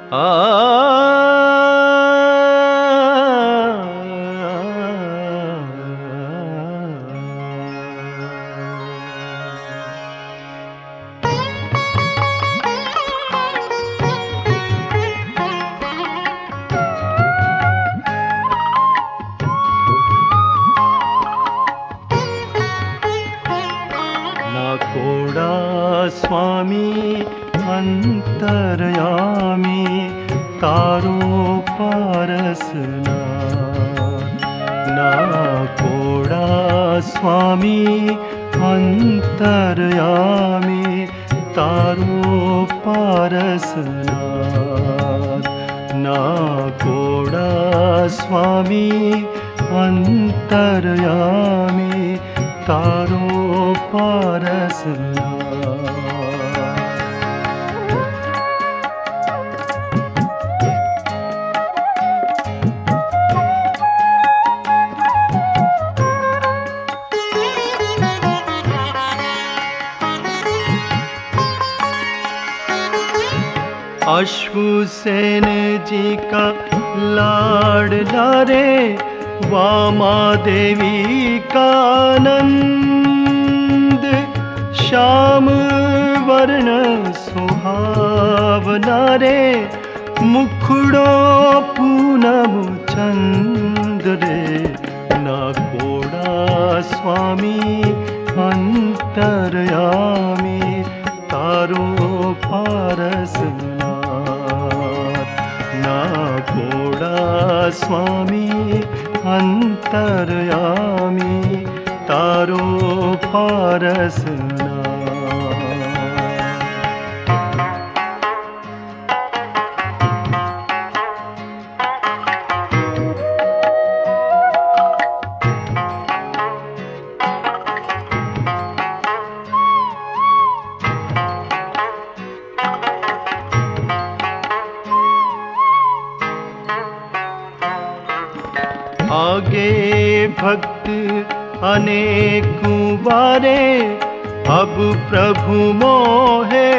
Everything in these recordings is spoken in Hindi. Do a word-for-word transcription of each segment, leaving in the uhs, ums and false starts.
कोड़ा स्वामी अंतरयामी तारो पारसना ना कोड़ा स्वामी अंतरयामी तारो पारसना ना कोड़ा स्वामी अंतरयामी तारो पारसना। अश्वसेन जी का लाडला रे वामा देवी का आनंद श्याम वर्ण सुहावना रे मुखड़ो पूनम चंद रे ना कोड़ा स्वामी अंतरयामी तारो पारसना ना कोड़ा स्वामी अंतरयामी तारो पारसना। आगे भक्त अनेक बारे अब प्रभु मोहे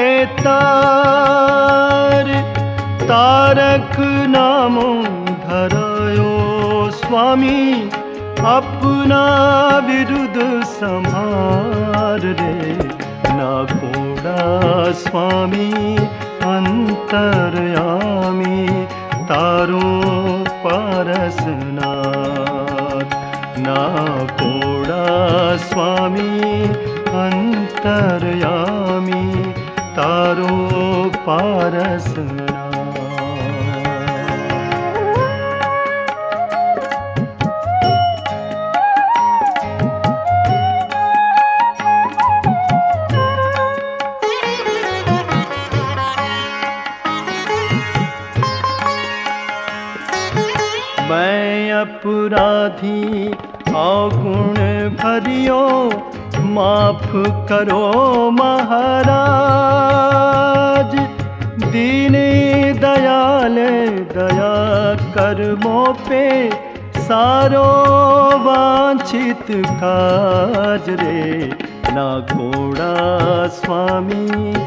तार तारक नामो धरायो स्वामी अपना विरुद्ध संहार रे ना कोड़ा स्वामी अंतरयामी तारो पारसना ना कोड़ा स्वामी अंतरयामी तारो पारसना। मैं अपराधी अवगुण भरियो माफ करो महाराज दीन दयाल दया कर्मो पे सारो वांछित काज रे ना कोड़ा स्वामी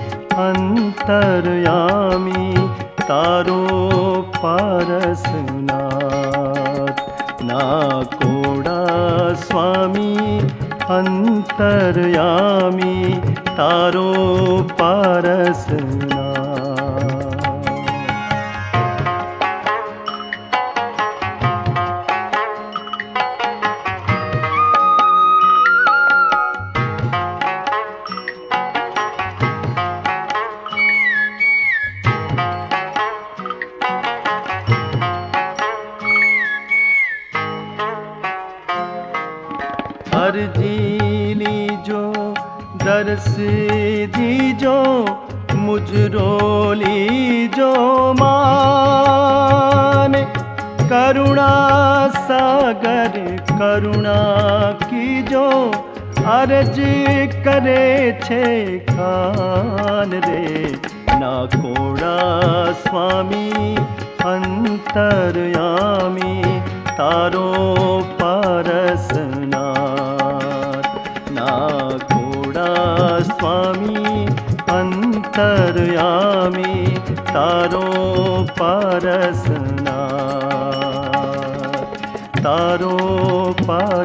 अंतरयामी तारो पारसना ना कोड़ा स्वामी अंतरयामी तारो पारसना। अर्जी लीजो दर्श दीजो मुझरो लीजो मान करुणा सागर करुणा कीजो अर्ज करे छे कान रे ना कोड़ा स्वामी अंतरयामी तारो पारसना ना कोड़ा स्वामी अंतरयामी तारो पारसनाथ, तारो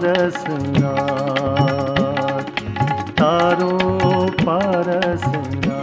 पारसनाथ, तारो पारसनाथ।